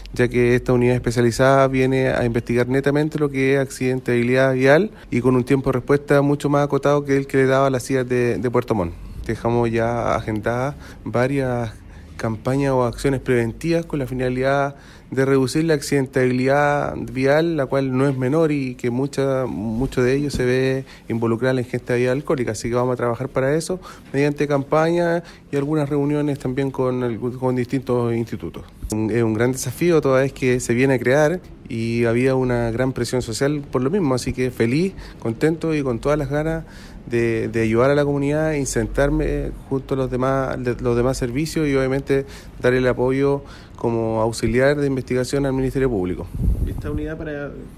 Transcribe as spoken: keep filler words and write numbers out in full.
ya que esta unidad especializada viene a investigar netamente lo que es accidentabilidad vial y con un tiempo de respuesta mucho más acotado que el que le daba la C I A de, de Puerto Montt. Dejamos ya agendadas varias campañas o acciones preventivas con la finalidad de reducir la accidentabilidad vial, la cual no es menor y que mucha, mucho de ello se ve involucrada en la ingesta de bebida alcohólica. Así que vamos a trabajar para eso mediante campañas y algunas reuniones también con, el, con distintos institutos. Es un gran desafío toda vez que se viene a crear y había una gran presión social por lo mismo, así que feliz, contento y con todas las ganas de, de ayudar a la comunidad, insertarme junto a los demás, los demás servicios y obviamente dar el apoyo como auxiliar de investigación al Ministerio Público. Esta unidad para